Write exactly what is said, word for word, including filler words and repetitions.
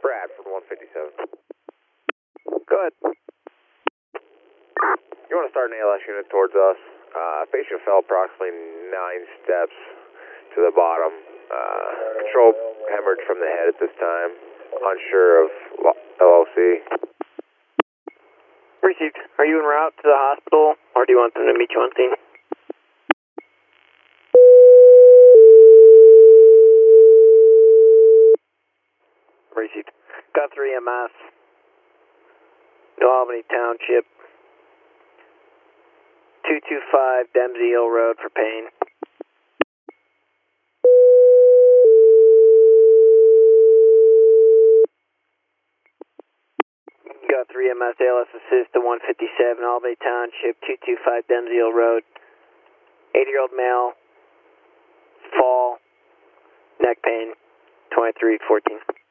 Brad from one fifty-seven. Go ahead. You want to start an A L S unit towards us? Uh, patient fell approximately nine steps to the bottom. Uh, control hemorrhage from the head at this time. Unsure of L O C. Received. Are you en route to the hospital, or do you want them to meet you on scene? Received. Got three M S. New Albany Township. two two five Dempsey Hill Road for pain. Got three M S A L S assist to one fifty-seven Albany Township, two two five Dempsey Hill Road. eighty-year-old male, fall, neck pain, twenty-three fourteen.